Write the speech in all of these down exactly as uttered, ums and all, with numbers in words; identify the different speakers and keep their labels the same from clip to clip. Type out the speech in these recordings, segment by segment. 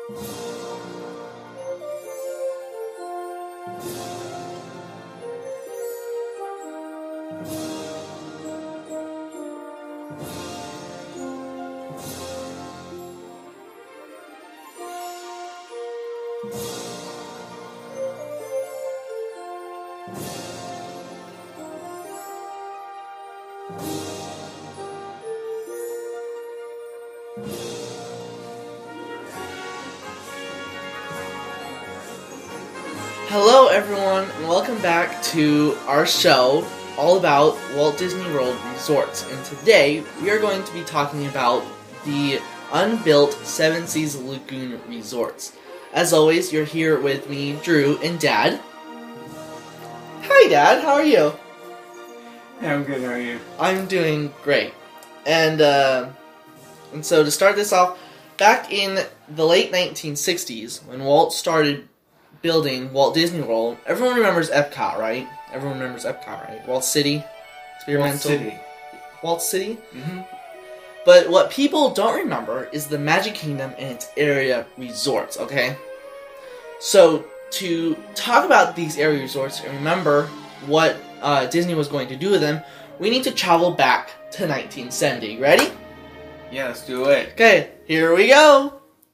Speaker 1: Hello everyone, and welcome back to our show all about Walt Disney World Resorts. And today, we are going to be talking about the unbuilt Seven Seas Lagoon Resorts. As always, you're here with me, Drew, and Dad. Hi Dad, how are you?
Speaker 2: Yeah, I'm good, how are you?
Speaker 1: I'm doing great. And, uh, and so to start this off, back in the late nineteen sixties, when Walt started building Walt Disney World, everyone remembers Epcot, right? Everyone remembers Epcot, right? Walt City, experimental.
Speaker 2: Walt City.
Speaker 1: Walt City?
Speaker 2: Mm-hmm.
Speaker 1: But what people don't remember is the Magic Kingdom and its area resorts, okay? So, to talk about these area resorts and remember what uh, Disney was going to do with them, we need to travel back to nineteen seventy. Ready?
Speaker 2: Yeah, let's do it.
Speaker 1: Okay, here we go!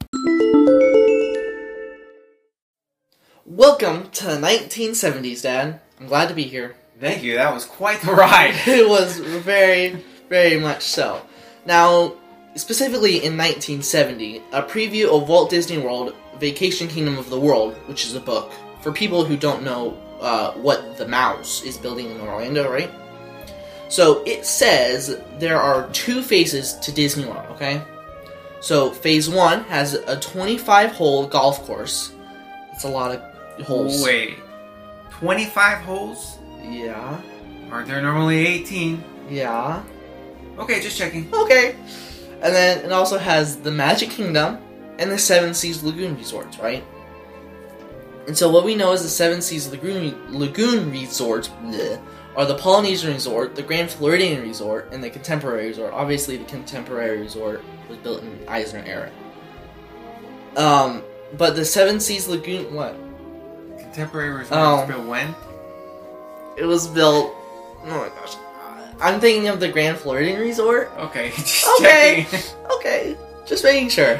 Speaker 1: Welcome to the nineteen seventies, Dad. I'm glad to be here.
Speaker 2: Thank you, that was quite the ride.
Speaker 1: It was very, very much so. Now, specifically in nineteen seventy, a preview of Walt Disney World Vacation Kingdom of the World, which is a book, for people who don't know uh, what the mouse is building in Orlando, right? So, it says there are two phases to Disney World, okay? So, phase one has a twenty-five hole golf course. It's a lot of holes.
Speaker 2: Wait, twenty-five holes?
Speaker 1: Yeah.
Speaker 2: Aren't there normally eighteen?
Speaker 1: Yeah.
Speaker 2: Okay, just checking.
Speaker 1: Okay. And then it also has the Magic Kingdom and the Seven Seas Lagoon Resorts, right? And so what we know is the Seven Seas Lagoon, Lagoon Resorts bleh, are the Polynesian Resort, the Grand Floridian Resort, and the Contemporary Resort. Obviously, the Contemporary Resort was built in Eisner era. Um, but the Seven Seas Lagoon, what?
Speaker 2: Contemporary Resort
Speaker 1: Oh.
Speaker 2: was built when?
Speaker 1: It was built, oh my gosh. I'm thinking of the Grand Floridian Resort.
Speaker 2: Okay, just
Speaker 1: Okay.
Speaker 2: checking.
Speaker 1: Okay, just making sure.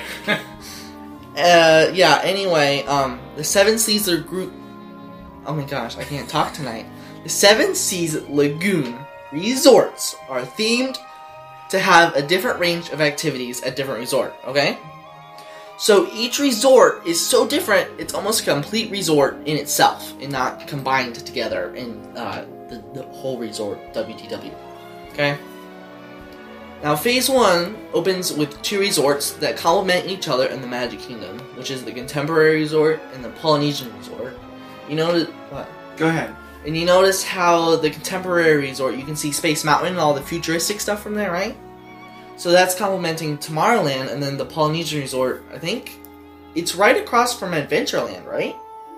Speaker 1: uh, yeah, anyway, um, the Seven Seas Lagoon... Oh my gosh, I can't talk tonight. The Seven Seas Lagoon Resorts are themed to have a different range of activities at different resort, okay? So each resort is so different, it's almost a complete resort in itself, and not combined together in uh, the, the whole resort, W T W. Okay? Now, Phase one opens with two resorts that complement each other in the Magic Kingdom, which is the Contemporary Resort and the Polynesian Resort. You notice... What?
Speaker 2: Go ahead.
Speaker 1: And you notice how the Contemporary Resort, you can see Space Mountain and all the futuristic stuff from there, right? So that's complementing Tomorrowland, and then the Polynesian Resort, I think, it's right across from Adventureland, right?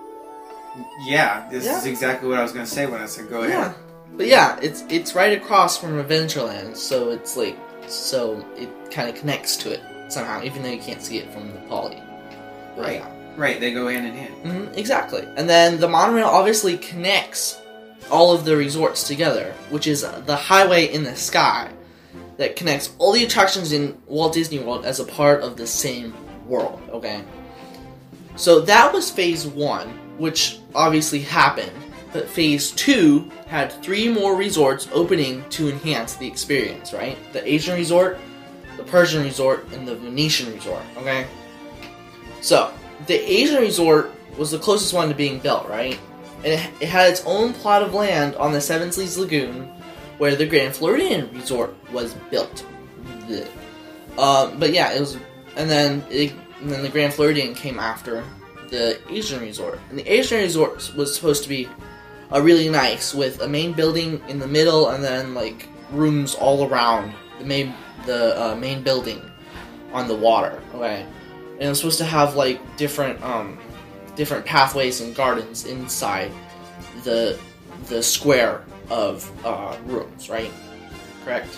Speaker 2: Yeah, this
Speaker 1: Yeah.
Speaker 2: is exactly what I was going to say when I said go ahead.
Speaker 1: Yeah. But yeah, it's it's right across from Adventureland, so it's like, so it kind of connects to it somehow, even though you can't see it from the Poly. But
Speaker 2: Right.
Speaker 1: yeah.
Speaker 2: Right, they go hand in hand.
Speaker 1: Mm-hmm, exactly. And then the monorail obviously connects all of the resorts together, which is the highway in the sky that connects all the attractions in Walt Disney World as a part of the same world, okay? So that was phase one, which obviously happened, but phase two had three more resorts opening to enhance the experience, right? The Asian Resort, the Persian Resort, and the Venetian Resort, okay? So, the Asian Resort was the closest one to being built, right? And it, it had its own plot of land on the Seven Seas Lagoon, where the Grand Floridian Resort was built. Blech. Um, but yeah, it was, and then it, and then the Grand Floridian came after the Asian Resort, and the Asian Resort was supposed to be a really nice with a main building in the middle, and then like rooms all around the main the uh, main building on the water. Okay, and it was supposed to have like different um different pathways and gardens inside the the square of uh, rooms, right? Correct?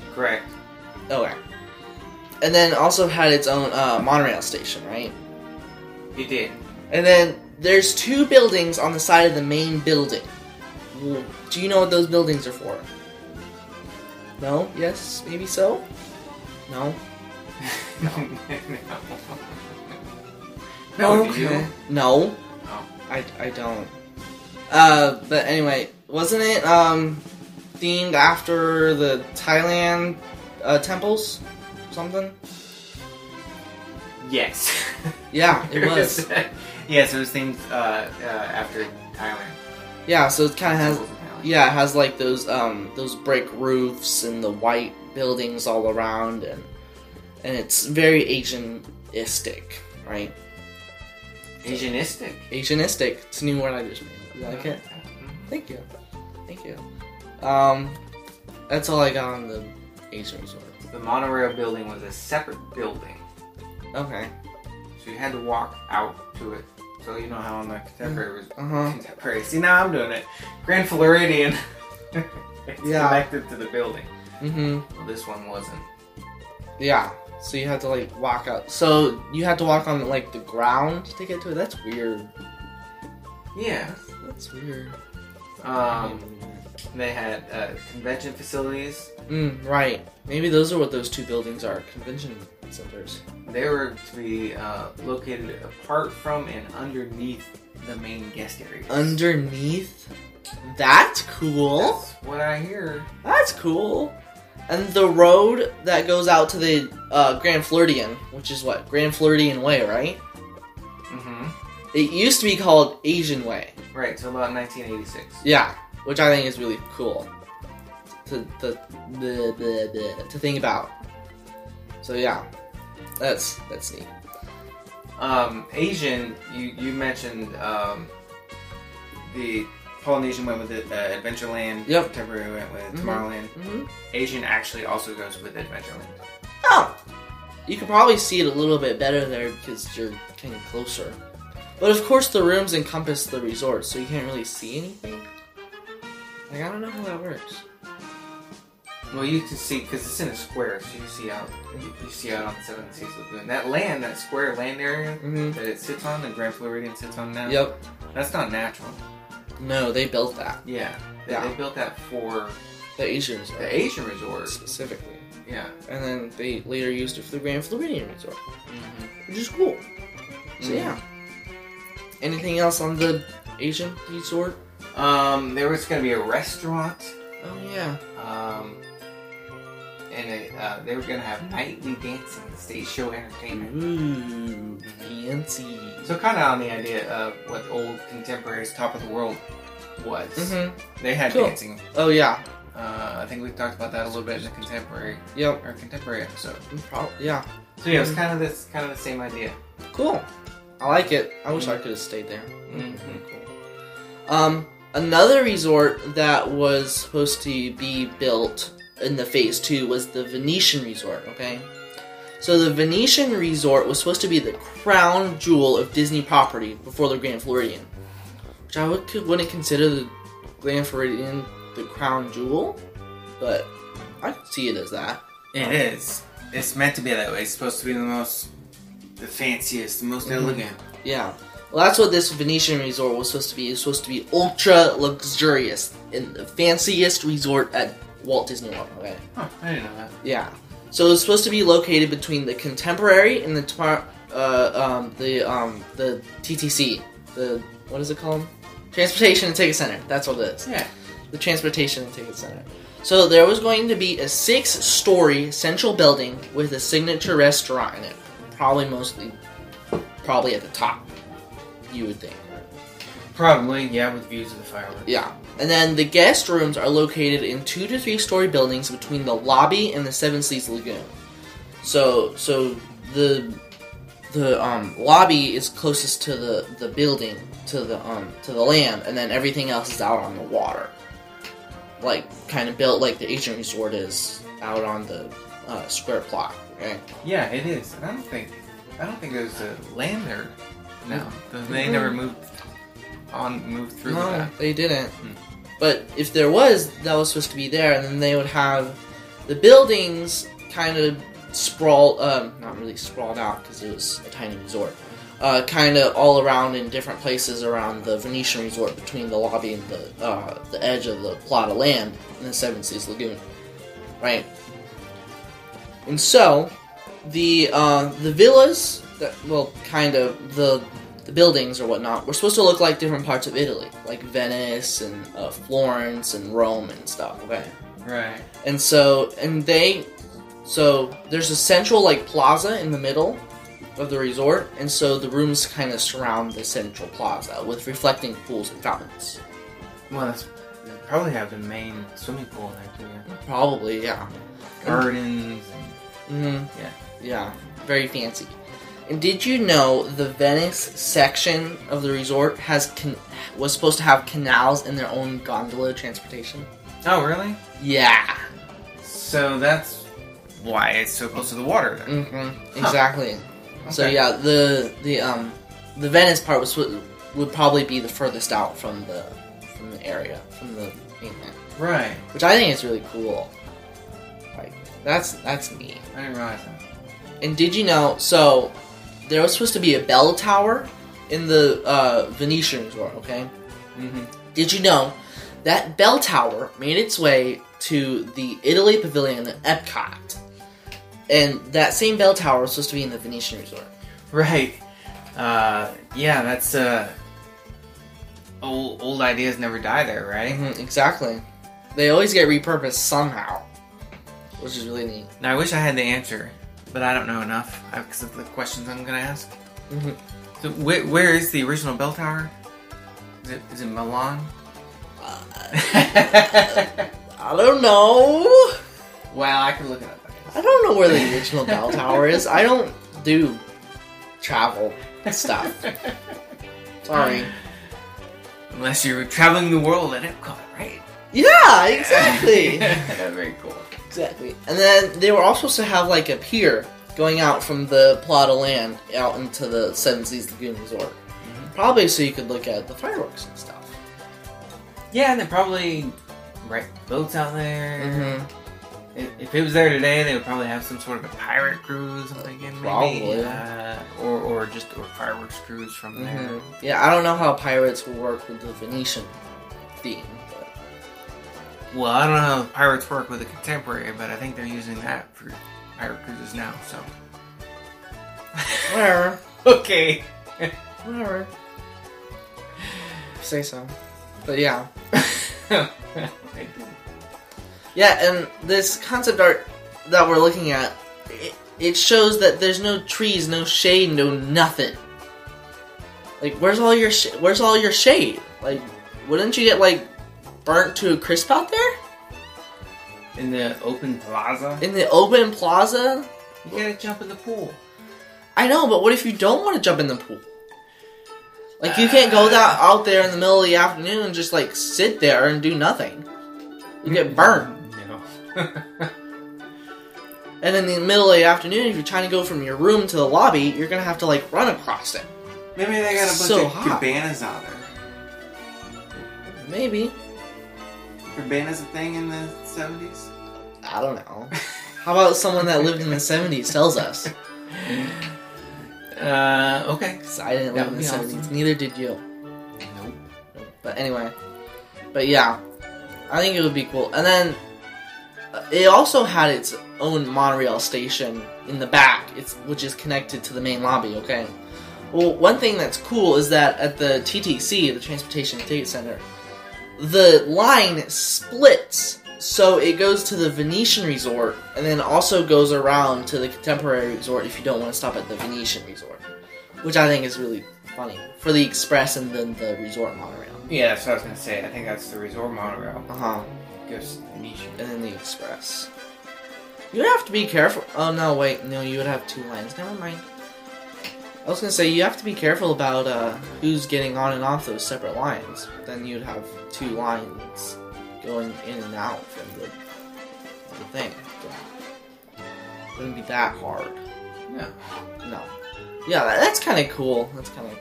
Speaker 2: Correct.
Speaker 1: Okay. And then also had its own uh, monorail station, right?
Speaker 2: It did.
Speaker 1: And then there's two buildings on the side of the main building. Well, do you know what those buildings are for? No? Yes? Maybe so? No?
Speaker 2: No. No, do
Speaker 1: Okay.
Speaker 2: you?
Speaker 1: No.
Speaker 2: Oh.
Speaker 1: I, I don't. Uh, but anyway, wasn't it, um, themed after the Thailand, uh, temples? Something?
Speaker 2: Yes.
Speaker 1: Yeah, it was.
Speaker 2: Yes, it was themed uh, uh, after Thailand.
Speaker 1: Yeah, so it kind of has,
Speaker 2: Temples in Thailand.
Speaker 1: yeah, it has like those, um, those brick roofs and the white buildings all around, and, and it's very Asianistic, right?
Speaker 2: Asianistic.
Speaker 1: Asianistic. It's a new word I just made. You like it? Thank you. Thank you. Um, that's all I got on the Asian resort.
Speaker 2: The monorail building was a separate building,
Speaker 1: Okay.
Speaker 2: so you had to walk out to it. So you know how on the contemporary was
Speaker 1: Uh-huh.
Speaker 2: contemporary. See, now I'm doing it. Grand Floridian. It's
Speaker 1: Yeah.
Speaker 2: connected to the building.
Speaker 1: Mm-hmm.
Speaker 2: Well, this one wasn't.
Speaker 1: Yeah. So you had to, like, walk out. So you had to walk on, like, the ground to get to it? That's weird.
Speaker 2: Yeah.
Speaker 1: That's weird.
Speaker 2: Um, they had uh, convention facilities.
Speaker 1: Mm, right. Maybe those are what those two buildings are. Convention centers.
Speaker 2: They were to be uh, located apart from and underneath the main guest area.
Speaker 1: Underneath? That's cool.
Speaker 2: That's what I hear.
Speaker 1: That's cool. And the road that goes out to the uh, Grand Floridian, which is what? Grand Floridian Way, right?
Speaker 2: Mm-hmm.
Speaker 1: It used to be called Asian Way.
Speaker 2: Right, so about nineteen eighty-six.
Speaker 1: Yeah, which I think is really cool to to, the, the, the, to think about. So yeah, that's that's neat.
Speaker 2: Um, Asian, you, you mentioned um, the Polynesian went with it, uh, Adventureland.
Speaker 1: Yep.
Speaker 2: Contemporary went with
Speaker 1: Mhm.
Speaker 2: Tomorrowland.
Speaker 1: Mm-hmm.
Speaker 2: Asian actually also goes with Adventureland.
Speaker 1: Oh, you can probably see it a little bit better there because you're getting closer. But of course, the rooms encompass the resort, so you can't really see anything. Like, I don't know how that works.
Speaker 2: Well, you can see because it's in a square, so you see out you, you see out on the Seven Seas Lagoon. That land, that square land area
Speaker 1: Mm-hmm.
Speaker 2: that it sits on, the Grand Floridian sits on now.
Speaker 1: Yep.
Speaker 2: That's not natural.
Speaker 1: No, they built that.
Speaker 2: Yeah. They,
Speaker 1: Yeah.
Speaker 2: they built that for
Speaker 1: The Asian resort.
Speaker 2: the Asian resort.
Speaker 1: Specifically.
Speaker 2: Yeah.
Speaker 1: And then they later used it for the Grand Floridian resort,
Speaker 2: Mm-hmm.
Speaker 1: which is cool. So yeah. Anything else on the Asian resort?
Speaker 2: Um, there was going to be a restaurant.
Speaker 1: Oh yeah.
Speaker 2: Um, and it, uh, they were going to have nightly dancing, stage show entertainment.
Speaker 1: Ooh, fancy.
Speaker 2: So kind of on the idea of what old contemporaries top of the world was.
Speaker 1: Mm-hmm.
Speaker 2: They had
Speaker 1: Cool.
Speaker 2: dancing.
Speaker 1: Oh yeah.
Speaker 2: Uh, I think we talked about that a little bit in the contemporary
Speaker 1: Yep.
Speaker 2: or contemporary episode.
Speaker 1: Pro- yeah.
Speaker 2: So yeah, it was kind of this kind of the same idea.
Speaker 1: Cool. I like it. I wish I could have stayed there.
Speaker 2: Mhm.
Speaker 1: Cool. Um, another resort that was supposed to be built in the phase two was the Venetian Resort. Okay. So the Venetian Resort was supposed to be the crown jewel of Disney property before the Grand Floridian, which I would, wouldn't consider the Grand Floridian the crown jewel, but I could see it as that.
Speaker 2: It is. It's meant to be that way. It's supposed to be the most, the fanciest, the most
Speaker 1: Mhm.
Speaker 2: elegant.
Speaker 1: Yeah. Well, that's what this Venetian resort was supposed to be. It was supposed to be ultra luxurious and the fanciest resort at Walt Disney World. Okay.
Speaker 2: Huh, I didn't know that.
Speaker 1: Yeah. So it was supposed to be located between the Contemporary and the tomorrow, uh, um, the um, the T T C. The what is it called? Transportation and Ticket Center. That's what it is.
Speaker 2: Yeah.
Speaker 1: The Transportation and Ticket Center. So there was going to be a six-story central building with a signature restaurant in it. Probably mostly, probably at the top. You would think.
Speaker 2: Probably, yeah, with views of the fireworks.
Speaker 1: Yeah. And then the guest rooms are located in two to three story buildings between the lobby and the Seven Seas Lagoon. So, so the the um, lobby is closest to the, the building, to the um to the land, and then everything else is out on the water. Like kind of built like the Asian Resort is out on the uh, square plot. Okay.
Speaker 2: Yeah, it is. And I don't think, I don't think there's a land there. No, they
Speaker 1: Mhm.
Speaker 2: never moved on, moved through
Speaker 1: No,
Speaker 2: that.
Speaker 1: they didn't.
Speaker 2: Hmm.
Speaker 1: But if there was, that was supposed to be there, and then they would have the buildings kind of sprawled, um, not really sprawled out because it was a tiny resort, uh, kind of all around in different places around the Venetian resort between the lobby and the uh, the edge of the plot of land in the Seven Seas Lagoon, right? And so the uh, the villas that well, kind of the the buildings or whatnot were supposed to look like different parts of Italy, like Venice and uh, Florence and Rome and stuff. Okay,
Speaker 2: Right.
Speaker 1: and so and they so there's a central like plaza in the middle of the resort, and so the rooms kind of surround the central plaza with reflecting pools and fountains.
Speaker 2: Well, that's they probably have the main swimming pool there too. Yeah.
Speaker 1: Probably, yeah.
Speaker 2: Gardens. And,
Speaker 1: Mm-hmm.
Speaker 2: yeah.
Speaker 1: Yeah, very fancy. And did you know the Venice section of the resort has can- was supposed to have canals and their own gondola transportation?
Speaker 2: Oh, really?
Speaker 1: Yeah.
Speaker 2: So that's why it's so close to the water. Then.
Speaker 1: Mm-hmm. Exactly. So
Speaker 2: Okay.
Speaker 1: yeah, the the um the Venice part was would, would probably be the furthest out from the from the area from the mainland,
Speaker 2: Right.
Speaker 1: which I think is really cool. Like that's that's neat.
Speaker 2: I didn't realize that.
Speaker 1: And did you know? So there was supposed to be a bell tower in the uh, Venetian resort. Okay.
Speaker 2: Mm-hmm.
Speaker 1: Did you know that bell tower made its way to the Italy Pavilion at Epcot? And that same bell tower was supposed to be in the Venetian resort.
Speaker 2: Right. Uh, yeah, that's uh, old old ideas never die there, right?
Speaker 1: Mm-hmm, exactly. They always get repurposed somehow, which is really neat.
Speaker 2: Now I wish I had the answer, but I don't know enough because of the questions I'm gonna ask.
Speaker 1: Mm-hmm.
Speaker 2: So wh- where is the original bell tower? Is it is it Milan?
Speaker 1: Uh, I don't know.
Speaker 2: Well, I can look it up.
Speaker 1: I don't know where the original bell tower is. I don't do travel stuff. Sorry.
Speaker 2: Unless you're traveling the world at Epcot, right?
Speaker 1: Yeah, exactly.
Speaker 2: Very cool.
Speaker 1: Exactly. And then they were also supposed to have like a pier going out from the plot of land out into the Seven Seas Lagoon Resort.
Speaker 2: Mm-hmm.
Speaker 1: Probably so you could look at the fireworks and stuff.
Speaker 2: Yeah, and they probably right boats out there.
Speaker 1: Mm-hmm.
Speaker 2: If, if it was there today, they would probably have some sort of a pirate cruise. I'm thinking maybe,
Speaker 1: Probably.
Speaker 2: uh, or or just or fireworks cruise from there.
Speaker 1: Mm-hmm. Yeah, I don't know how pirates will work with the Venetian theme. But...
Speaker 2: Well, I don't know how pirates work with a contemporary, but I think they're using that for pirate cruises now. So
Speaker 1: Whatever.
Speaker 2: okay.
Speaker 1: Whatever. Say so. But yeah. Yeah, and this concept art that we're looking at, it, it shows that there's no trees, no shade, no nothing. Like, where's all your sh- where's all your shade? Like, wouldn't you get like burnt to a crisp out there
Speaker 2: In the open plaza,
Speaker 1: in the open plaza?
Speaker 2: you gotta jump in the pool.
Speaker 1: I know, but what if you don't want to jump in the pool? Like, you can't go that out there in the middle of the afternoon and just like sit there and do nothing. You get burnt.
Speaker 2: No.
Speaker 1: And in the middle of the afternoon, if you're trying to go from your room to the lobby, you're gonna have to like run across it.
Speaker 2: Maybe they got a bunch
Speaker 1: So
Speaker 2: of
Speaker 1: hot.
Speaker 2: cabanas out there.
Speaker 1: Maybe.
Speaker 2: Cabanas a thing in the seventies?
Speaker 1: I don't know. How about someone that lived in the seventies tells us?
Speaker 2: Uh, okay.
Speaker 1: 'Cause I didn't
Speaker 2: That
Speaker 1: live in
Speaker 2: would
Speaker 1: the
Speaker 2: be
Speaker 1: seventies.
Speaker 2: awesome.
Speaker 1: Neither did you.
Speaker 2: Nope.
Speaker 1: But anyway. But yeah. I think it would be cool. And then, uh, it also had its own monorail station in the back, it's which is connected to the main lobby, okay? Well, one thing that's cool is that at the T T C, the Transportation and Ticket Center, the line splits. So it goes to the Venetian Resort, and then also goes around to the Contemporary Resort if you don't want to stop at the Venetian Resort. Which I think is really funny. For the Express and then the Resort monorail.
Speaker 2: Yeah, that's what I was gonna say. I think that's the resort monorail.
Speaker 1: Uh-huh.
Speaker 2: Goes to Venetian.
Speaker 1: And then the Express. You'd have to be careful. Oh, no, wait. No, you would have two lines. Never mind. I was gonna say, you have to be careful about uh, who's getting on and off those separate lines. Then you'd have two lines going in and out from the, the thing. But it wouldn't be that hard.
Speaker 2: Yeah.
Speaker 1: No. Yeah, that, that's kind of cool. That's kind of...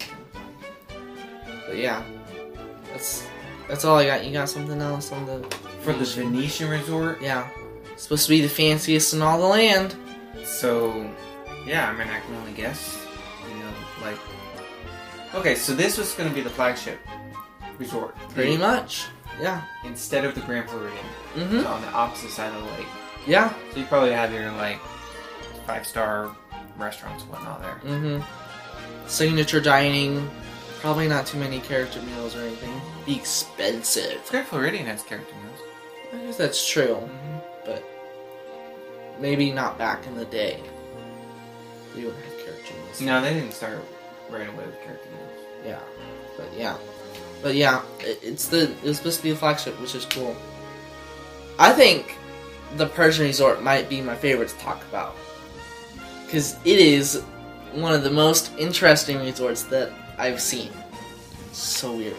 Speaker 1: But yeah. That's that's all I got. You got something else on the...
Speaker 2: For the Venetian resort?
Speaker 1: Yeah. It's supposed to be the fanciest in all the land.
Speaker 2: So, yeah, I mean, I can only guess. You know, like. Okay, so this was going to be the flagship resort.
Speaker 1: Pretty
Speaker 2: the,
Speaker 1: much. Yeah.
Speaker 2: Instead of the Grand Floridian.
Speaker 1: Mm-hmm.
Speaker 2: So on the opposite side of the lake.
Speaker 1: Yeah.
Speaker 2: So you probably have your, like, five-star restaurants and whatnot there.
Speaker 1: Mm-hmm. Signature dining. Probably not too many character meals or anything. Be expensive.
Speaker 2: Grand Floridian has character meals.
Speaker 1: I guess that's true.
Speaker 2: Mm-hmm.
Speaker 1: But maybe not back in the day. We would have character meals.
Speaker 2: No, they didn't start right away with character meals.
Speaker 1: Yeah. But yeah. But yeah, it, it's the it was supposed to be a flagship, which is cool. I think the Persian Resort might be my favorite to talk about. Because it is one of the most interesting resorts that I've seen. It's so weird.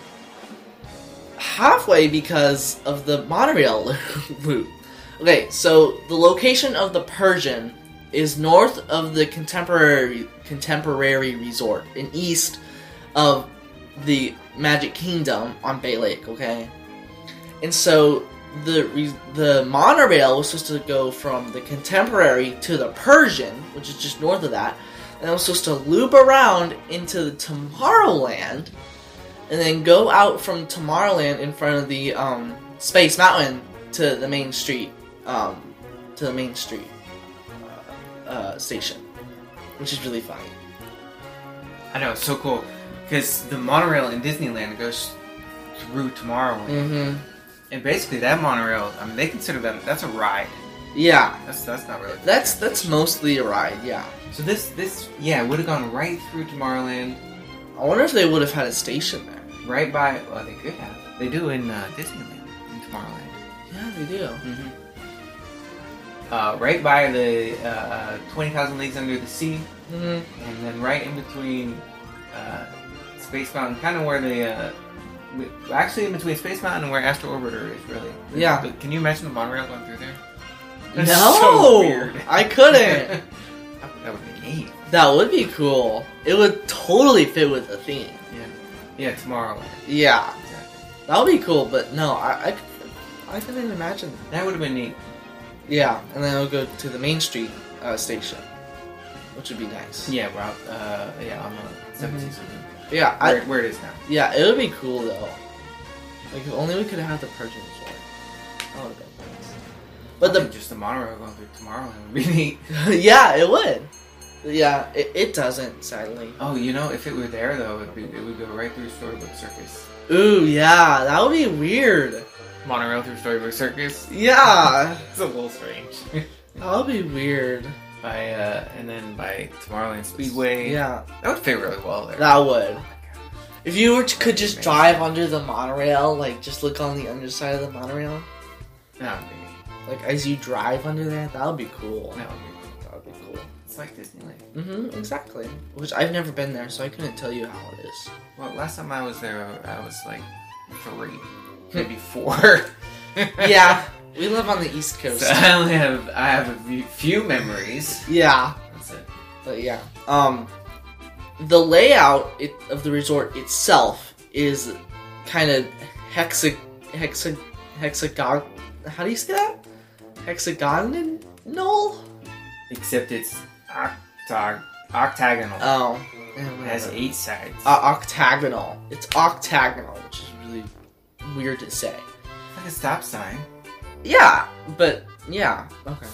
Speaker 1: Halfway because of the monorail loop. Okay, so the location of the Persian is north of the contemporary contemporary resort and east of the Magic Kingdom on Bay Lake, okay? And so the re- the monorail was supposed to go from the Contemporary to the Persian, which is just north of that, and it was supposed to loop around into the Tomorrowland, and then go out from Tomorrowland in front of the um, Space Mountain to the main street, um, to the main street uh, uh, station, which is really funny.
Speaker 2: I know, it's so cool. Because the monorail in Disneyland goes through Tomorrowland.
Speaker 1: Mm-hmm.
Speaker 2: And basically that monorail, I mean, they consider that, that's a ride.
Speaker 1: Yeah.
Speaker 2: That's that's not really...
Speaker 1: That's that's mostly a ride, yeah.
Speaker 2: So this, this yeah, would have gone right through Tomorrowland.
Speaker 1: I wonder if they would have had a station there.
Speaker 2: Right by... Well, they could have. They do in uh, Disneyland, in Tomorrowland.
Speaker 1: Yeah, they do.
Speaker 2: Mm-hmm. Uh, right by the uh, twenty thousand Leagues Under the Sea.
Speaker 1: Mm-hmm.
Speaker 2: And then right in between... Uh, Space Mountain, kind of where the, uh, actually in between Space Mountain and where Astro Orbiter is, really.
Speaker 1: Yeah.
Speaker 2: But can you imagine the monorail going through there? That's
Speaker 1: no!
Speaker 2: so weird.
Speaker 1: I couldn't!
Speaker 2: That would be neat.
Speaker 1: That would be cool. It would totally fit with the theme.
Speaker 2: Yeah. Yeah, Tomorrowland.
Speaker 1: Yeah.
Speaker 2: Exactly.
Speaker 1: That would be cool, but no, I, I, I couldn't imagine that.
Speaker 2: That would have been neat.
Speaker 1: Yeah, and then it'll go to the Main Street uh, station, which would be nice.
Speaker 2: Yeah, route, uh, yeah, on the seventeenth
Speaker 1: Mm-hmm. Yeah,
Speaker 2: where,
Speaker 1: I,
Speaker 2: where it is now.
Speaker 1: yeah, it would be cool though. Like if only we could have had the Persian Resort. That would have been nice. But
Speaker 2: I
Speaker 1: the
Speaker 2: think just the monorail going through Tomorrowland would be neat.
Speaker 1: yeah, it would. Yeah, it, it doesn't, sadly.
Speaker 2: Oh, you know, if it were there though, it'd be, it would go right through Storybook Circus.
Speaker 1: Ooh, yeah, that would be weird.
Speaker 2: Monorail through Storybook Circus.
Speaker 1: Yeah,
Speaker 2: It's a little strange.
Speaker 1: that would be weird.
Speaker 2: by uh, and then by Tomorrowland Speedway.
Speaker 1: Yeah,
Speaker 2: That would fit really well there.
Speaker 1: that would. If you were to, could just drive under the monorail, like just look on the underside of the monorail,
Speaker 2: That would be neat.
Speaker 1: like as you drive under there, that would be cool.
Speaker 2: That would be cool.
Speaker 1: That would be cool.
Speaker 2: It's like Disneyland.
Speaker 1: Mm-hmm, exactly. Which I've never been there, so I couldn't tell you how it is.
Speaker 2: Well, last time I was there, I was like three, maybe four.
Speaker 1: Yeah, we live on the East Coast.
Speaker 2: So I only have I have a few- few memories.
Speaker 1: Yeah,
Speaker 2: That's it.
Speaker 1: but yeah. Um, the layout it, of the resort itself is kind of hexa hexa hexagon. How do you say that? Hexagonal?
Speaker 2: Except it's octog octagonal.
Speaker 1: Oh,
Speaker 2: It has eight sides.
Speaker 1: uh, octagonal. It's octagonal, which is really weird to say.
Speaker 2: Like a stop sign.
Speaker 1: Yeah, but yeah. Okay.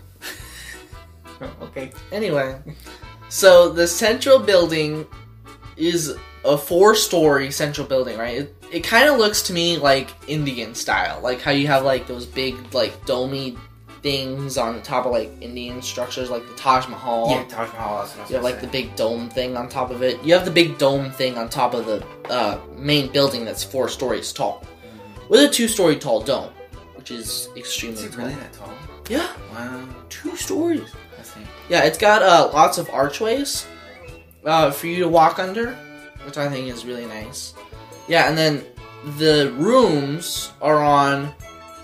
Speaker 2: Okay.
Speaker 1: Anyway, so the central building is a four-story central building, right? It, it kind of looks to me like Indian style, like how you have like those big like domey things on the top of like Indian structures, like the Taj Mahal.
Speaker 2: Yeah, Taj Mahal. That's what I was
Speaker 1: You have
Speaker 2: gonna
Speaker 1: like the
Speaker 2: say.
Speaker 1: big dome thing on top of it. You have the big dome thing on top of the uh, main building that's four stories tall, with a two-story tall dome, which is extremely
Speaker 2: Is it
Speaker 1: tall.
Speaker 2: really that tall?
Speaker 1: Yeah,
Speaker 2: Wow.
Speaker 1: two stories.
Speaker 2: That's neat.
Speaker 1: Yeah, it's got uh, lots of archways uh, for you to walk under, which I think is really nice. Yeah, and then the rooms are on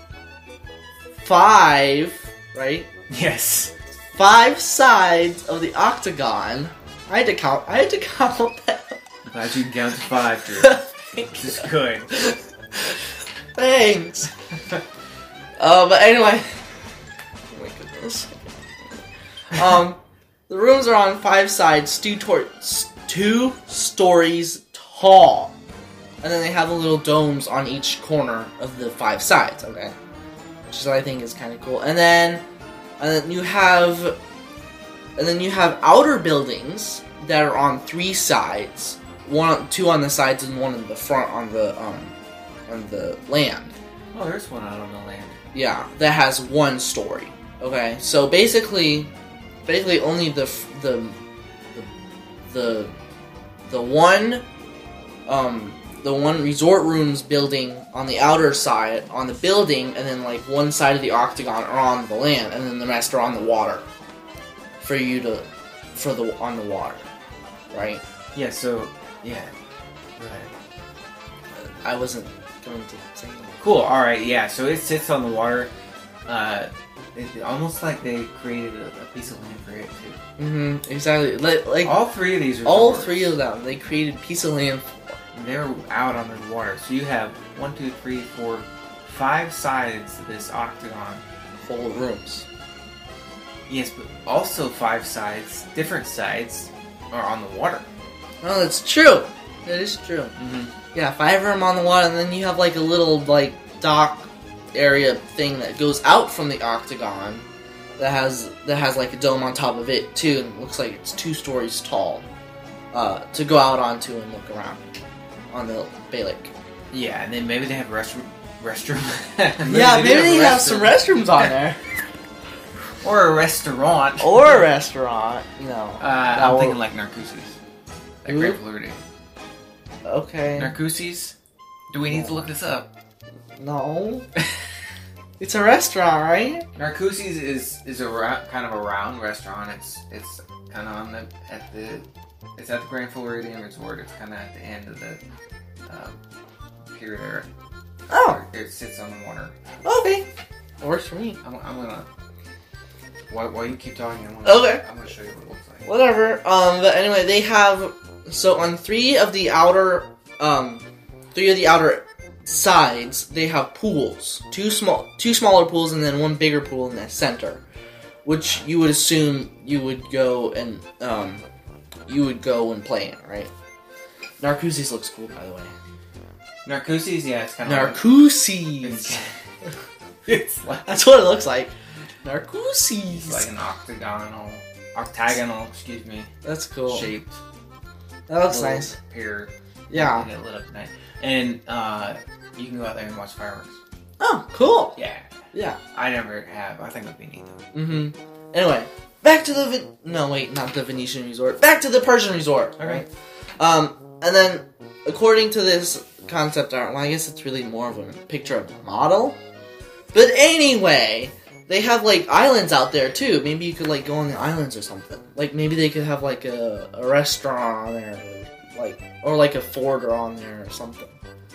Speaker 1: five, right?
Speaker 2: Yes.
Speaker 1: Five sides of the octagon. I had to count. I had to count that.
Speaker 2: I'm glad you can count to five, Drew. This is good.
Speaker 1: Thanks. uh, but anyway. Oh my goodness. Um, the rooms are on five sides, stew toward, two stories tall. And then they have the little domes on each corner of the five sides, okay? Which is what I think is kind of cool. And then, and then you have, and then you have outer buildings that are on three sides, one, two on the sides, and one in the front on the um, on the land.
Speaker 2: Oh, there's one out on the land.
Speaker 1: Yeah, that has one story. Okay, so basically, basically only the the the the, the one um. the one resort rooms building on the outer side, on the building, and then like one side of the octagon are on the land, and then the rest are on the water. For you to, for the, on the water. Right?
Speaker 2: Yeah, so, yeah. Right.
Speaker 1: I wasn't going to say that.
Speaker 2: Cool, alright, yeah, so it sits on the water. Uh, it, almost like they created a, a piece of land for it, too.
Speaker 1: Mm-hmm, exactly. Like, like
Speaker 2: all three of these resorts,
Speaker 1: all three of them, they created a piece of land.
Speaker 2: They're out on the water. So you have one, two, three, four, five sides of this octagon.
Speaker 1: Full of rooms.
Speaker 2: Yes, but also five sides, different sides, are on the water.
Speaker 1: Oh, that's true. That is true.
Speaker 2: Mm-hmm.
Speaker 1: Yeah, five of them on the water, and then you have like a little like dock area thing that goes out from the octagon that has that has like a dome on top of it too, and it looks like it's two stories tall uh, to go out onto and look around on the Bay Lake.
Speaker 2: Yeah, and then maybe they have restroom. Restroom.
Speaker 1: maybe yeah, maybe they have, have some restrooms on there.
Speaker 2: Or a restaurant.
Speaker 1: Or a restaurant. No.
Speaker 2: Uh, I'm will... thinking like Narcoossee's. Like Great Flirty.
Speaker 1: Okay.
Speaker 2: Narcoossee's? Do we need to look this up?
Speaker 1: No. It's a restaurant, right?
Speaker 2: Narcoosse's is is a ra- kind of a round restaurant. It's it's kind of on the at the it's at the Grand Floridian Resort. It's kind of at the end of the uh, pier there.
Speaker 1: Oh.
Speaker 2: It sits on the water.
Speaker 1: Okay. Works for me.
Speaker 2: I'm, I'm gonna. While, while you keep talking, I'm gonna,
Speaker 1: okay.
Speaker 2: I'm gonna show you what it looks like.
Speaker 1: Whatever. Um. But anyway, they have so on three of the outer um three of the outer sides they have pools. Two small, two smaller pools, and then one bigger pool in the center, which you would assume you would go and um you would go and play in, right? Narcoossee's looks cool, by the way.
Speaker 2: Narcoossee's, yeah, it's kind of
Speaker 1: Narcoossee's.
Speaker 2: Like, it's like
Speaker 1: that's what it looks like. Narcoossee's.
Speaker 2: It's like an octagonal, octagonal, excuse me.
Speaker 1: That's cool.
Speaker 2: Shaped.
Speaker 1: That looks nice.
Speaker 2: Pier.
Speaker 1: Yeah.
Speaker 2: And it lit up at night, and uh, you can go out there and watch fireworks.
Speaker 1: Oh, cool.
Speaker 2: Yeah.
Speaker 1: Yeah.
Speaker 2: I never have. I think it'd be neat though.
Speaker 1: Mm-hmm. Anyway, back to the Ven- no wait, not the Venetian resort. Back to the Persian resort.
Speaker 2: Okay.
Speaker 1: Right. Um, and then according to this concept art, well, I guess it's really more of a picture of a model. But anyway, they have like islands out there too. Maybe you could like go on the islands or something. Like maybe they could have like a, a restaurant on there, or, like or like a forter on there or something.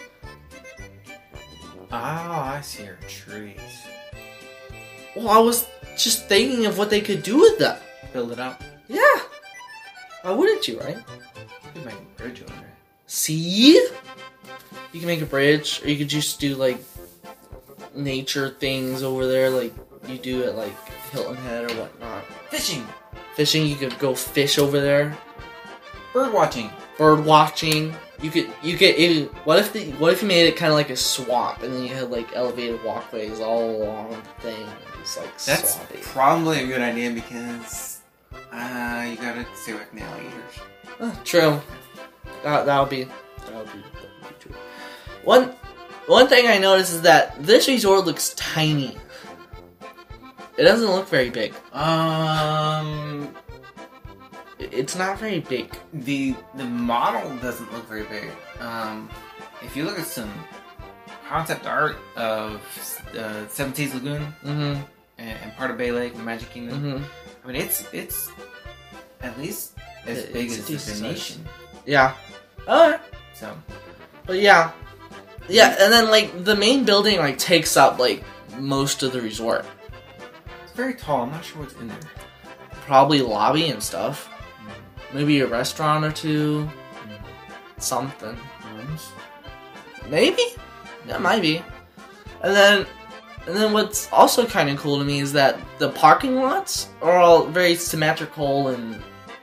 Speaker 2: Oh, I see your trees.
Speaker 1: Well, I was just thinking of what they could do with them.
Speaker 2: Build it up.
Speaker 1: Yeah. Why wouldn't you, right?
Speaker 2: You could make a bridge over there.
Speaker 1: See? You can make a bridge, or you could just do like nature things over there, like you do at like Hilton Head or whatnot.
Speaker 2: Fishing.
Speaker 1: Fishing, you could go fish over there.
Speaker 2: Bird watching.
Speaker 1: Bird watching. You could, you could. It, what if the, what if you made it kind of like a swamp, and then you had like elevated walkways all along the thing? It's like
Speaker 2: that's
Speaker 1: swampy.
Speaker 2: Probably a good idea because uh, you gotta stay away from the alligators.
Speaker 1: Oh, true. That that would be that would be, that would be true. One one thing I noticed is that this resort looks tiny. It doesn't look very big.
Speaker 2: Um,
Speaker 1: it's not very big.
Speaker 2: The the model doesn't look very big. Um, if you look at some concept art of uh, Seven Seas Lagoon
Speaker 1: mm-hmm.
Speaker 2: and, and part of Bay Lake, the Magic Kingdom,
Speaker 1: mm-hmm.
Speaker 2: I mean it's it's at least as it, big as the Venetian.
Speaker 1: Yeah. Alright.
Speaker 2: So,
Speaker 1: but yeah, yeah, and then like the main building like takes up like most of the resort.
Speaker 2: It's very tall. I'm not sure what's in there.
Speaker 1: Probably lobby and stuff. Mm. Maybe a restaurant or two. Mm. Something.
Speaker 2: Rooms.
Speaker 1: Maybe. That might be. And then, and then what's also kind of cool to me is that the parking lots are all very symmetrical and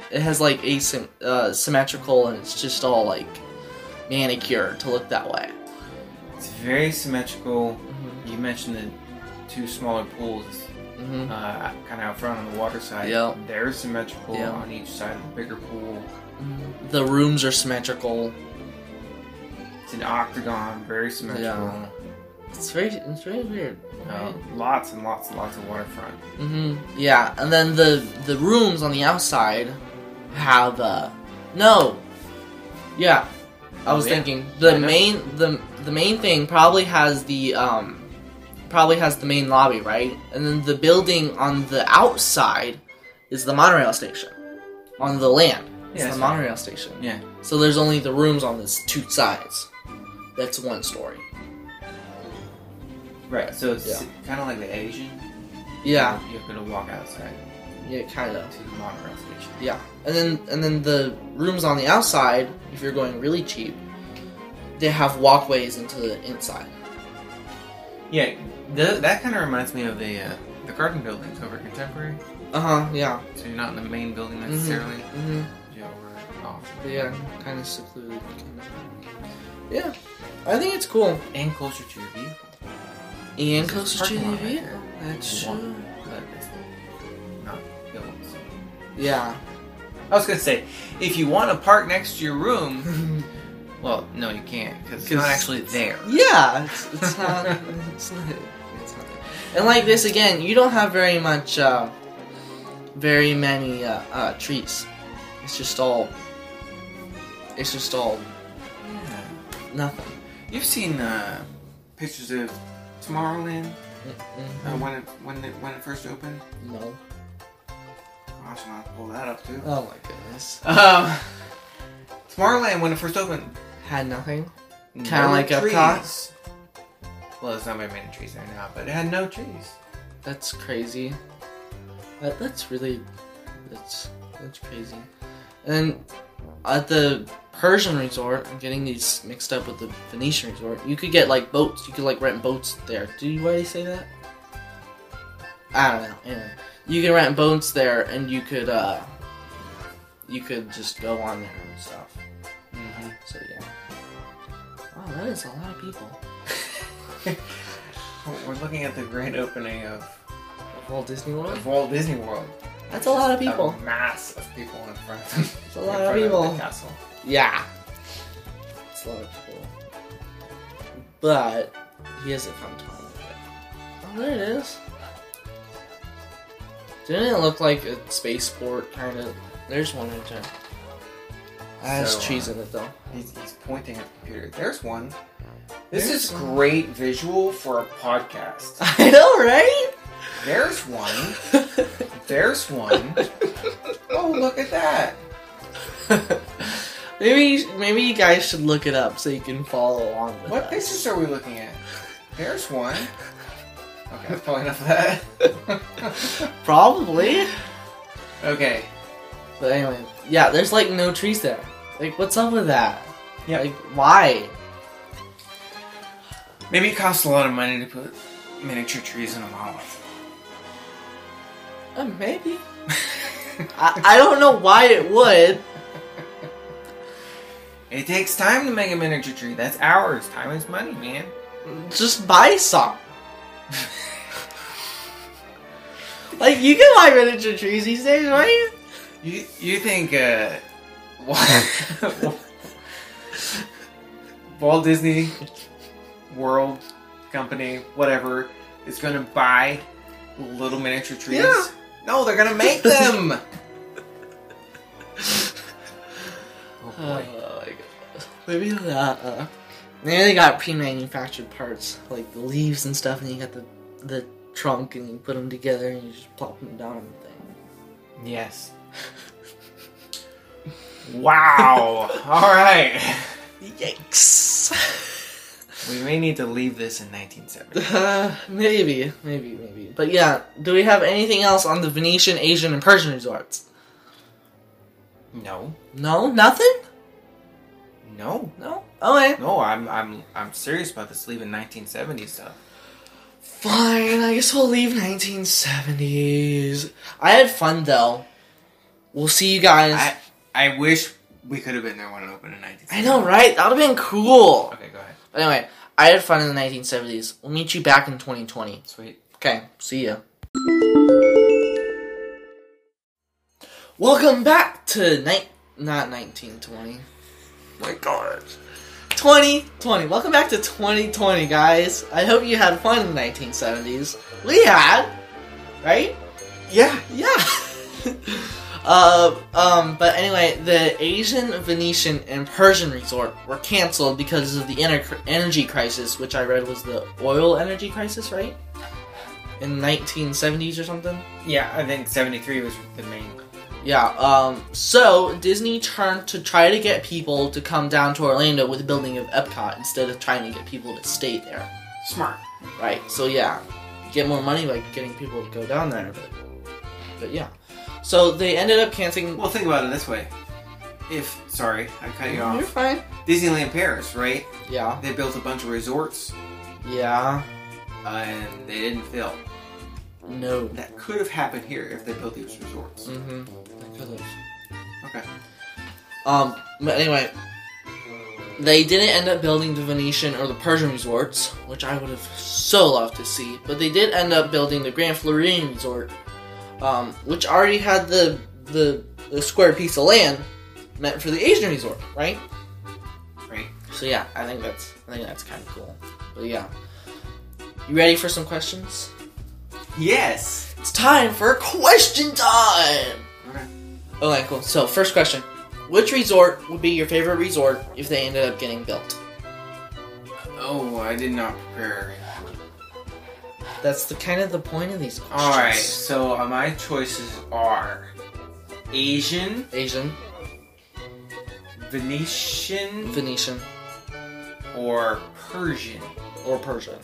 Speaker 1: it has like asym- uh, symmetrical, and it's just all like manicured to look that way.
Speaker 2: It's very symmetrical.
Speaker 1: Mm-hmm.
Speaker 2: You mentioned the two smaller pools,
Speaker 1: Mm-hmm.
Speaker 2: uh, kind of out front on the water side.
Speaker 1: Yep.
Speaker 2: They're symmetrical
Speaker 1: Yep.
Speaker 2: on each side of the bigger pool.
Speaker 1: The rooms are symmetrical.
Speaker 2: It's an octagon, very symmetrical.
Speaker 1: Yeah. It's very, it's very weird.
Speaker 2: Uh, lots and lots and lots of waterfront.
Speaker 1: Mm-hmm. Yeah, and then the the rooms on the outside have uh no. Yeah, I
Speaker 2: Oh,
Speaker 1: was
Speaker 2: yeah.
Speaker 1: thinking the
Speaker 2: I know.
Speaker 1: main the the main thing probably has the um probably has the main lobby, right? And then the building on the outside is the monorail station on the land. It's
Speaker 2: Yeah,
Speaker 1: the
Speaker 2: that's right.
Speaker 1: monorail station.
Speaker 2: Yeah.
Speaker 1: So there's only the rooms on this two sides. That's one story.
Speaker 2: Right. So it's
Speaker 1: Yeah.
Speaker 2: kind of like the Asian.
Speaker 1: Yeah,
Speaker 2: You're gonna walk outside
Speaker 1: yeah, kind of.
Speaker 2: to the monorail station.
Speaker 1: Yeah, and then and then the rooms on the outside, if you're going really cheap, they have walkways into the inside.
Speaker 2: Yeah. The, that kind of reminds me of the uh, the garden buildings over Contemporary.
Speaker 1: Uh huh. Yeah.
Speaker 2: So you're not in the main building necessarily.
Speaker 1: Mm-hmm.
Speaker 2: Yeah, we're off.
Speaker 1: But yeah, kind of secluded. Kind of. Yeah, I think it's cool.
Speaker 2: And closer to your vehicle.
Speaker 1: And
Speaker 2: There's a
Speaker 1: closer to
Speaker 2: parking
Speaker 1: the
Speaker 2: lot right
Speaker 1: vehicle.
Speaker 2: there.
Speaker 1: That's
Speaker 2: One,
Speaker 1: true.
Speaker 2: but it's not built. So.
Speaker 1: Yeah.
Speaker 2: I was gonna say, if you want to park next to your room, well, no, you can't because it's not
Speaker 1: 'Cause
Speaker 2: actually there.
Speaker 1: Yeah, it's, it's not. It's not. It's not. And like this again, you don't have very much, uh, very many uh, uh, trees. It's just all. It's just all
Speaker 2: Yeah.
Speaker 1: nothing.
Speaker 2: You've seen uh, pictures of Tomorrowland uh,
Speaker 1: Mhm.
Speaker 2: when it when it when it first opened.
Speaker 1: No.
Speaker 2: Gosh, I'm gonna pull that up too.
Speaker 1: Oh my goodness.
Speaker 2: Um, Tomorrowland when it first opened,
Speaker 1: Had nothing. Kinda
Speaker 2: no
Speaker 1: like
Speaker 2: trees.
Speaker 1: Epcot?
Speaker 2: Well, there's not very many trees there now, but it had no trees.
Speaker 1: That's crazy. That, that's really. That's that's crazy. And at the Persian resort, I'm getting these mixed up with the Venetian resort. You could get like boats. You could like rent boats there. Did you already say that? I don't know. Anyway, you can rent boats there, and you could uh, you could just go on there and stuff.
Speaker 2: Mm-hmm.
Speaker 1: So yeah. Wow, that is a lot of people.
Speaker 2: We're looking at the grand opening of,
Speaker 1: Walt Disney World.
Speaker 2: of Walt Disney World.
Speaker 1: That's a lot of people.
Speaker 2: A mass of people in front of
Speaker 1: It's a lot of people.
Speaker 2: the castle.
Speaker 1: Yeah. It's a lot of people. But he has a fun time with it. Oh, there it is. Didn't it look like a spaceport kind of? There's one right there. That has
Speaker 2: So,
Speaker 1: cheese
Speaker 2: uh,
Speaker 1: in it though.
Speaker 2: He's, he's pointing at the computer. There's one. This
Speaker 1: There's
Speaker 2: is
Speaker 1: one.
Speaker 2: great visual for a podcast.
Speaker 1: I know, right?
Speaker 2: There's one. There's one. Oh, look at that.
Speaker 1: maybe maybe you guys should look it up so you can follow along with
Speaker 2: What
Speaker 1: us.
Speaker 2: pictures are we looking at? There's one. Okay, that's probably enough of that.
Speaker 1: Probably.
Speaker 2: Okay.
Speaker 1: But anyway, yeah, there's like no trees there. Like, what's up with that?
Speaker 2: Yeah.
Speaker 1: Like, why?
Speaker 2: Maybe it costs a lot of money to put miniature trees in a mall.
Speaker 1: Uh, maybe. I, I don't know why it would.
Speaker 2: It takes time to make a miniature tree. That's hours. Time is money, man.
Speaker 1: Just buy some. Like, you can buy miniature trees these days, right?
Speaker 2: You you think uh, Walt, Walt Disney World Company, whatever, is going to buy little miniature trees?
Speaker 1: Yeah.
Speaker 2: No, they're going to make them. Oh
Speaker 1: Oh
Speaker 2: boy.
Speaker 1: my god. Maybe that. Uh, maybe they got pre-manufactured parts, like the leaves and stuff, and you got the the trunk, and you put them together, and you just plop them down on the thing.
Speaker 2: Yes. Wow. All right.
Speaker 1: Yikes.
Speaker 2: We may need to leave this in nineteen seventy.
Speaker 1: Uh, maybe, maybe, maybe. But yeah, do we have anything else on the Venetian, Asian, and Persian resorts?
Speaker 2: No.
Speaker 1: No? Nothing?
Speaker 2: No.
Speaker 1: No? Okay.
Speaker 2: No, I'm I'm I'm serious about this leaving nineteen seventies stuff.
Speaker 1: Fine, I guess we'll leave nineteen seventies. I had fun, though. We'll see you guys.
Speaker 2: I I wish we could have been there when it opened in nineteen seventy.
Speaker 1: I know, right? That would have been cool.
Speaker 2: Okay, go ahead.
Speaker 1: But anyway, I had fun in the nineteen seventies. We'll meet you back in twenty twenty.
Speaker 2: Sweet.
Speaker 1: Okay, see ya. Welcome back to night, not nineteen twenty. My God, twenty twenty. Welcome back to twenty twenty, guys. I hope you had fun in the nineteen seventies. We had, right?
Speaker 2: Yeah.
Speaker 1: Yeah. uh, um, but anyway, the Asian, Venetian, and Persian resort were canceled because of the ener- energy crisis, which I read was the oil energy crisis, right? In nineteen seventies or something?
Speaker 2: Yeah, I think seventy-three was the main.
Speaker 1: Yeah, um, so Disney turned to try to get people to come down to Orlando with the building of Epcot instead of trying to get people to stay there.
Speaker 2: Smart.
Speaker 1: Right, so yeah, you get more money by getting people to go down there, but, but yeah. So they ended up canceling...
Speaker 2: Well, think about it this way. If, sorry, I cut you
Speaker 1: You're
Speaker 2: off.
Speaker 1: fine.
Speaker 2: Disneyland Paris, right?
Speaker 1: Yeah.
Speaker 2: They built a bunch of resorts,
Speaker 1: Yeah.
Speaker 2: uh, and they didn't fill.
Speaker 1: No.
Speaker 2: That could have happened here if they built these resorts.
Speaker 1: Mm-hmm. I could have.
Speaker 2: Okay.
Speaker 1: Um, but anyway, they didn't end up building the Venetian or the Persian resorts, which I would have so loved to see. But they did end up building the Grand Floridian Resort, um, which already had the, the the square piece of land meant for the Asian resort, right?
Speaker 2: Right.
Speaker 1: So yeah, I think that's I think that's kind of cool. But yeah, you ready for some questions?
Speaker 2: Yes.
Speaker 1: It's time for question time.
Speaker 2: Okay.
Speaker 1: Okay, cool. So, first question. Which resort would be your favorite resort if they ended up getting built?
Speaker 2: Oh, I did not prepare.
Speaker 1: That's the kind of the point of these questions.
Speaker 2: Alright, so uh, my choices are Asian,
Speaker 1: Asian,
Speaker 2: Venetian,
Speaker 1: Venetian,
Speaker 2: or Persian.
Speaker 1: or Persian.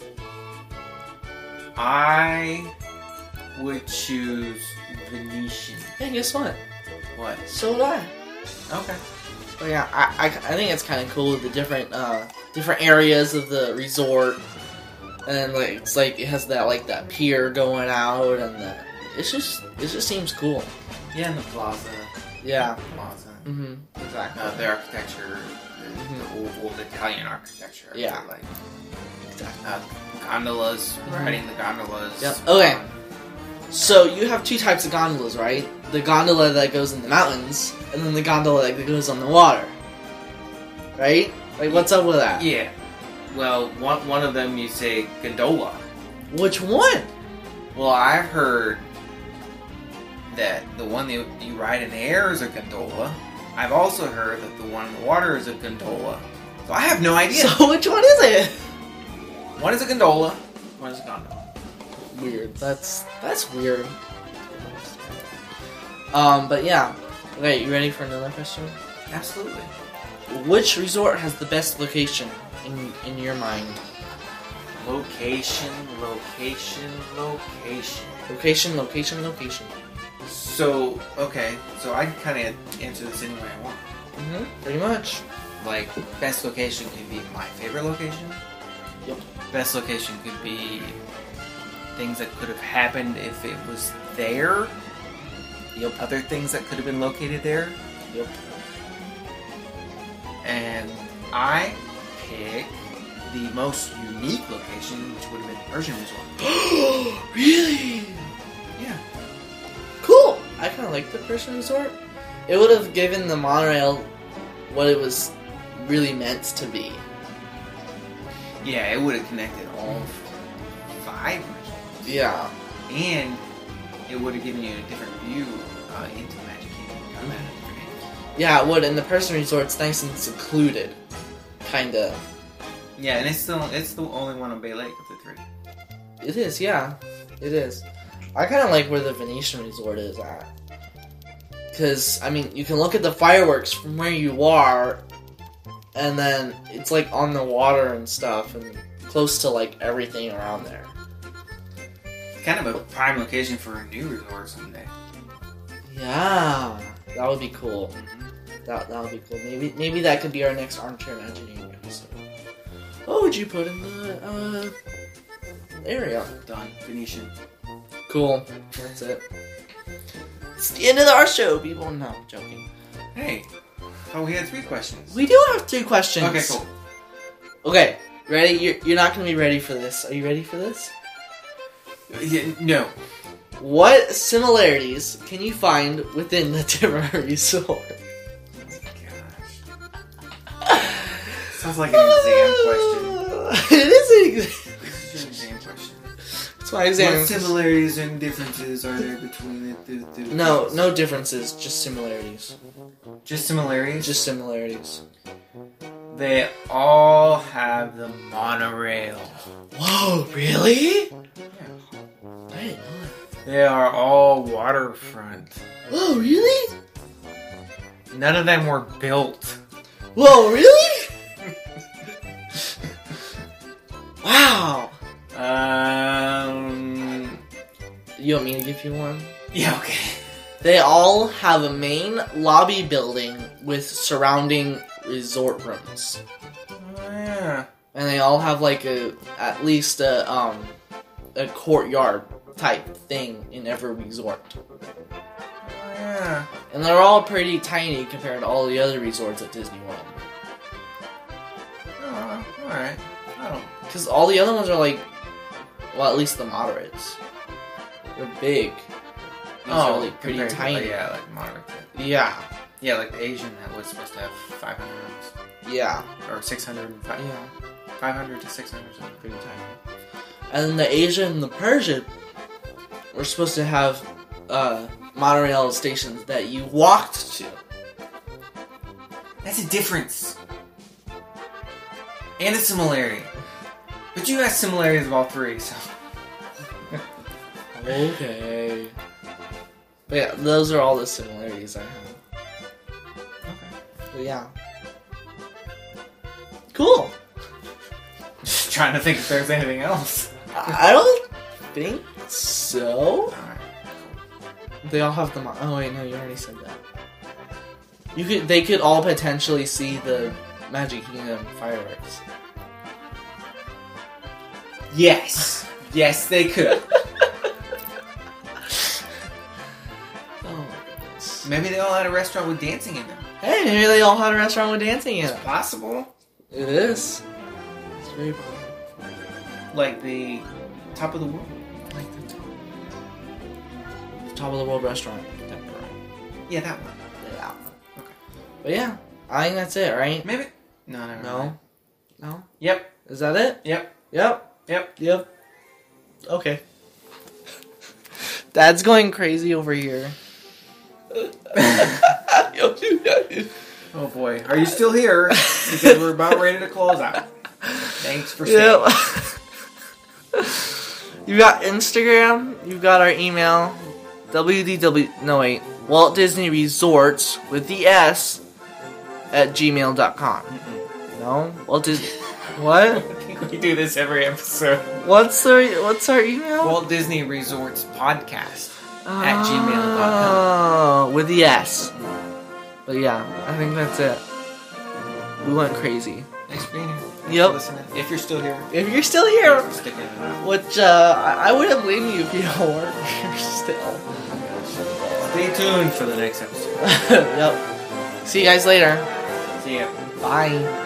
Speaker 2: I would choose Venetian.
Speaker 1: Hey, guess what?
Speaker 2: What?
Speaker 1: So would I.
Speaker 2: Okay.
Speaker 1: But yeah, I, I, I think it's kind of cool with the different uh, different areas of the resort, and then like it's like it has that like that pier going out, and the, it's just it just seems cool.
Speaker 2: Yeah, and the plaza.
Speaker 1: Yeah.
Speaker 2: Plaza.
Speaker 1: Mhm. Exactly.
Speaker 2: Uh, the architecture, the,
Speaker 1: Mhm.
Speaker 2: the old, old Italian architecture. I
Speaker 1: Yeah.
Speaker 2: really like.
Speaker 1: Exactly.
Speaker 2: Uh, gondolas, riding the gondolas.
Speaker 1: Yep. Okay. So you have two types of gondolas, right? The gondola that goes in the mountains, and then the gondola that goes on the water. Right? Like, what's up with that?
Speaker 2: Yeah. Well, one one of them you say gondola.
Speaker 1: Which one?
Speaker 2: Well, I've heard that the one that you ride in the air is a gondola. I've also heard that the one in the water is a gondola. So I have no idea.
Speaker 1: So which one is it?
Speaker 2: One is a gondola, one is a gondola.
Speaker 1: Weird. That's that's weird. Um, but yeah. Okay, you ready for another question?
Speaker 2: Absolutely.
Speaker 1: Which resort has the best location in in your mind?
Speaker 2: Location, location, location.
Speaker 1: Location, location, location.
Speaker 2: So, okay, so I can kind of answer this any way I want.
Speaker 1: Mm-hmm. Pretty much.
Speaker 2: Like, best location could be my favorite location.
Speaker 1: Yep.
Speaker 2: Best location could be things that could have happened if it was there.
Speaker 1: Yep.
Speaker 2: Other things that could have been located there.
Speaker 1: Yep.
Speaker 2: And I pick the most unique location, which would have been the Persian Resort.
Speaker 1: Really?
Speaker 2: Yeah.
Speaker 1: Cool. I kind of like the Persian Resort. It would have given the monorail what it was really meant to be.
Speaker 2: Yeah, it would have connected all five resorts.
Speaker 1: Yeah.
Speaker 2: And it would have given you a different view uh, into Magic Kingdom. Kind of at a different angle.
Speaker 1: Yeah, it would. And the Persian Resort's nice and secluded. Kinda.
Speaker 2: Yeah, and it's still it's the only one on Bay Lake of the three.
Speaker 1: It is, yeah. It is. I kind of like where the Venetian Resort is at. Because, I mean, you can look at the fireworks from where you are, and then it's, like, on the water and stuff, and close to, like, everything around there.
Speaker 2: Kind of a prime location for a new resort someday.
Speaker 1: Yeah. That would be cool. That, that would be cool. Maybe maybe that could be our next Armchair Imagineering episode. What would you put in the, uh, area?
Speaker 2: Done. Venetian.
Speaker 1: Cool. That's it. It's the end of our show, people. No, I'm joking.
Speaker 2: Hey, oh, we had three questions.
Speaker 1: We do have three questions.
Speaker 2: Okay, cool.
Speaker 1: Okay, ready? You're, you're not going to be ready for this. Are you ready for this?
Speaker 2: Yeah, no.
Speaker 1: What similarities can you find within the different resorts?
Speaker 2: Sounds like an exam question.
Speaker 1: It is an exam.
Speaker 2: This is an exam question.
Speaker 1: It's my exam.
Speaker 2: What similarities and differences are there between the two? The, the
Speaker 1: No, no differences, just similarities.
Speaker 2: Just similarities?
Speaker 1: Just similarities.
Speaker 2: They all have the monorail.
Speaker 1: Whoa, really?
Speaker 2: Yeah.
Speaker 1: I didn't know that.
Speaker 2: They are all waterfront.
Speaker 1: Whoa, really?
Speaker 2: None of them were built.
Speaker 1: Whoa, really? Wow.
Speaker 2: Um.
Speaker 1: You want me to give you one?
Speaker 2: Yeah, okay.
Speaker 1: They all have a main lobby building with surrounding resort rooms.
Speaker 2: Oh, yeah.
Speaker 1: And they all have like a, at least a, um, a courtyard type thing in every resort.
Speaker 2: Oh, yeah.
Speaker 1: And they're all pretty tiny compared to all the other resorts at Disney World.
Speaker 2: Oh, alright. I don't.
Speaker 1: Because all the other ones are like, well, at least the moderates. They're big. These
Speaker 2: Oh,
Speaker 1: are like pretty
Speaker 2: compared to,
Speaker 1: tiny.
Speaker 2: like, yeah, like moderate.
Speaker 1: Yeah.
Speaker 2: Yeah, like the Asian that was supposed to have five hundred rooms.
Speaker 1: Yeah.
Speaker 2: Or six hundred and five.
Speaker 1: Yeah.
Speaker 2: five hundred to six hundred.
Speaker 1: Pretty tiny. And then the Asian and the Persian were supposed to have uh, monorail stations that you walked to.
Speaker 2: That's a difference. And a similarity. But you have similarities of all three, so.
Speaker 1: Okay. But yeah, those are all the similarities I have.
Speaker 2: Okay.
Speaker 1: But yeah. Cool.
Speaker 2: Just trying to think if there's anything else.
Speaker 1: I don't think so.
Speaker 2: Alright.
Speaker 1: They all have the. Mo- oh wait, no, you already said that. You could. They could all potentially see the Magic Kingdom fireworks.
Speaker 2: Yes. Yes, they could.
Speaker 1: Oh my goodness.
Speaker 2: Maybe they all had a restaurant with dancing in them.
Speaker 1: Hey, maybe they all had a restaurant with dancing in it.
Speaker 2: Possible.
Speaker 1: It is. It's very possible.
Speaker 2: Like the top of the world.
Speaker 1: Like the top, the top of the world restaurant.
Speaker 2: Yeah, that one.
Speaker 1: Yeah, that one.
Speaker 2: Okay.
Speaker 1: But yeah, I think that's it, right?
Speaker 2: Maybe. No, no,
Speaker 1: No. No.
Speaker 2: Yep.
Speaker 1: Is that it?
Speaker 2: Yep.
Speaker 1: Yep.
Speaker 2: Yep.
Speaker 1: Yep. Okay. Dad's going crazy over here.
Speaker 2: Oh boy, are you still here? Because we're about ready to close out. Thanks for staying.
Speaker 1: Yep. You got Instagram. You got our email. W D W. No wait. Walt Disney Resorts with the S at gmail dot com.
Speaker 2: Mm-mm.
Speaker 1: No. Walt Disney. What?
Speaker 2: I think we do this every episode.
Speaker 1: What's our What's our email?
Speaker 2: Walt Disney Resorts Podcast
Speaker 1: oh,
Speaker 2: at gmail dot
Speaker 1: with the S. But yeah, I think that's it. We went crazy.
Speaker 2: com. Thanks for being here. Thanks
Speaker 1: Yep.
Speaker 2: for listening. If you're still here,
Speaker 1: If you're still here,
Speaker 2: thanks for sticking it out.
Speaker 1: which uh, I, I wouldn't blame you if you don't work here still.
Speaker 2: Stay tuned for the next episode.
Speaker 1: Yep. See you guys later.
Speaker 2: See ya.
Speaker 1: Bye.